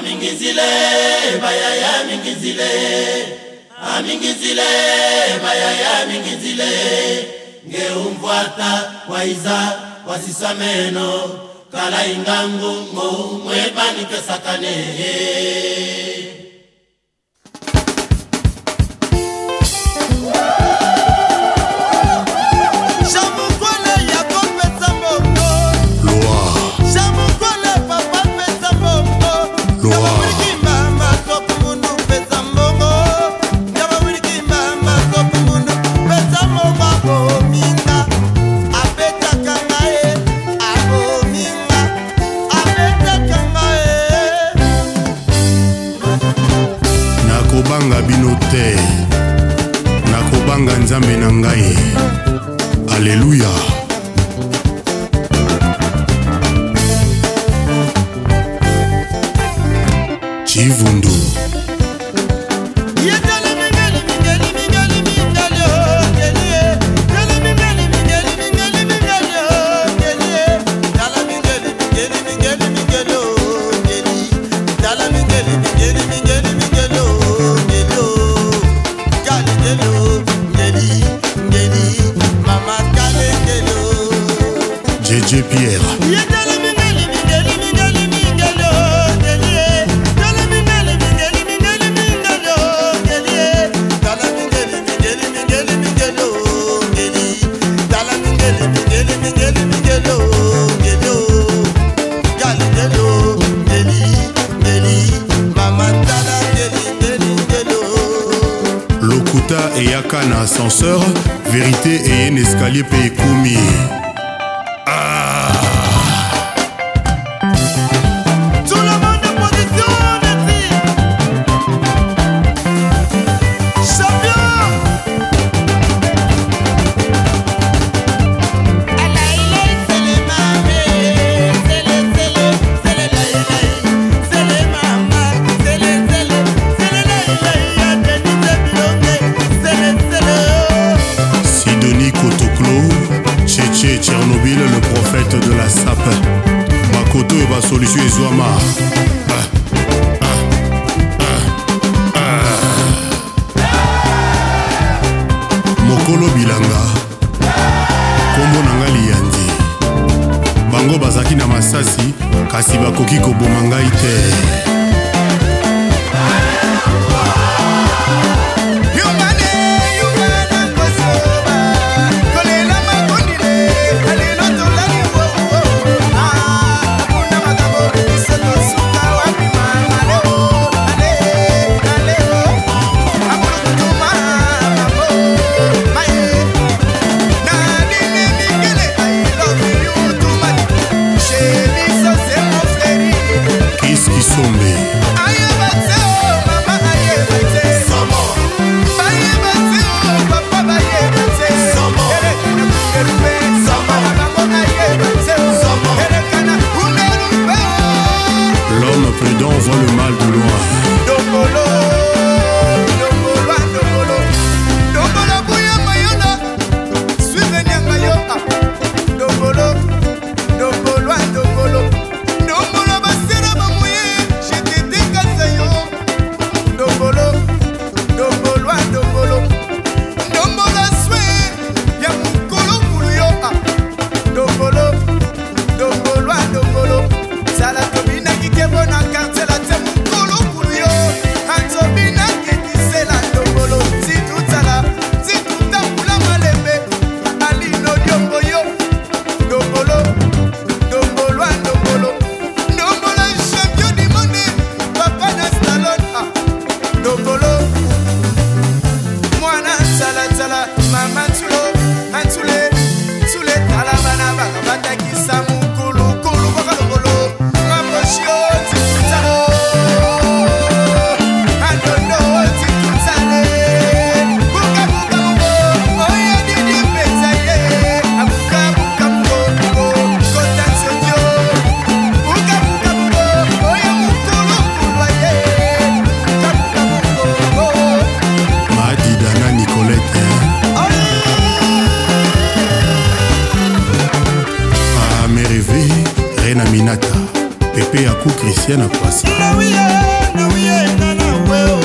Amingizile bayaya mingizile, amingizile bayaya mingizile, ngeumvwata waiza wasisameno kala ingangu ngo mwebani kesakane. Nakobanga binote, nakobanga nzambe na ngai. Alléluia. Chivundu JJ Pierre. Lokuta et yaka na ascenseur, vérité et un escalier payé koumi. Tout le monde en position, champion. C'est les mamés, c'est les mamas, c'est les Sidonie Kotoklo, Tchétché Tchernobyl, le prophète de la SAP. Bakoto et Basolution et Zouama. Mokolo Bilanga, Kombo Nangali Yandi. Bango Bazaki na Masasi, kasi bakoki koboma ngai te. L'homme prudent voit le mal de loin. Sala tobina kikebo na quartier la temu kolo kulu yo. Christian Akwasa. Na wiye na na we